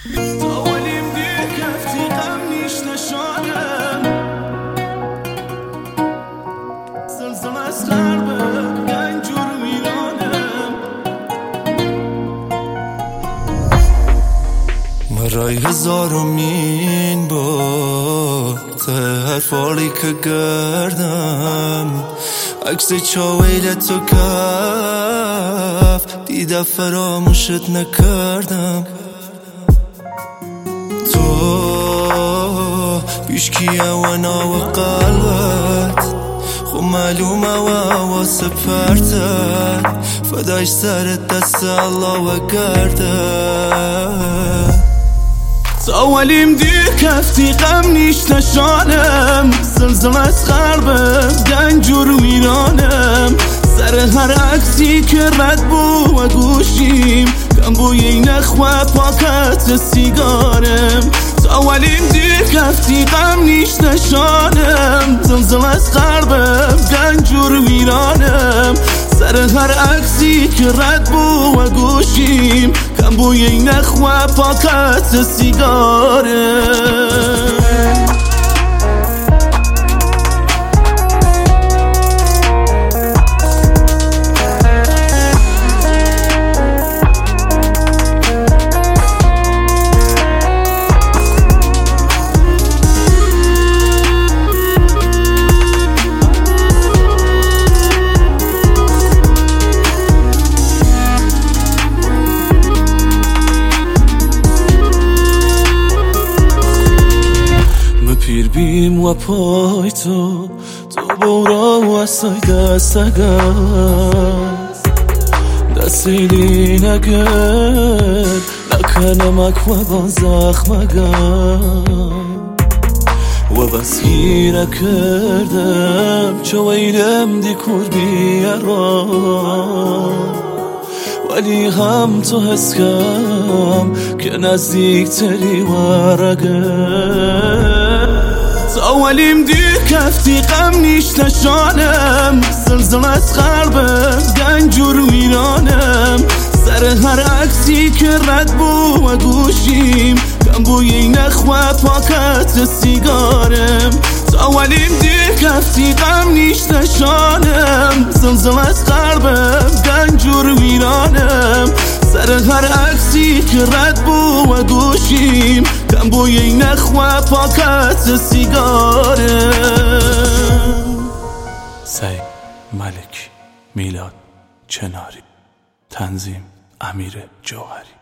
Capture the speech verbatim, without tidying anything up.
تاولیم دیر کفتی غم نیش نشانم زلزل از غربه گنجور میرانم مرای هزارمین بار ته هر فالی که گردم عکس چاویل تو کف دیده فراموشت نکردم تو پیشکیه و ناو قلبت خو معلومه و آواز پرتت فداش سرت دست الله و گردت تاولیم دیر کفتی غم نیش نشانم زلزل از غربم گنجور ویرانم سر هر عکسی که رد بو و گوشیم کم بوی نخواه پاکت سیگارم تاولیم دیر کفتی غم نیش نشانم زلزل از غربم گنجور ویرانم سر هر عکسی که رد بو و گوشیم کم بوی نخواه پاکت سیگارم پیر بیم و پای تو تو بورا و اصای دست اگست دستیلی نگر نکنمک و با زخم اگم و بس گیره کردم چویلم دی کور بیارم ولی هم تو حس کم که نزدیک تری ورگم تاولیم دیر کفتی غم نیش نشانم زلزل از غربم گنجور ویرانم سر هر عکسی که رد بو و گوشیم کم بوی نخواه پاکت سیگارم تاولیم دیر کفتی غم نیش نشانم زلزل از غربم گنجور ویرانم سر هر عکسی که رد بو و گوشیم کم بوی نخواه پاکت سیگارم سعید ملکی، میلاد چناری، تنظیم امیر جوهری.